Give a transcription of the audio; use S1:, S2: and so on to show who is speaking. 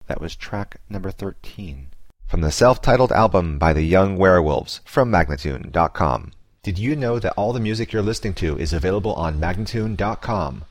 S1: That was track number 13. From the self-titled album by the Young Werewolves from Magnatune.com. Did you know that all the music you're listening to is available on Magnatune.com?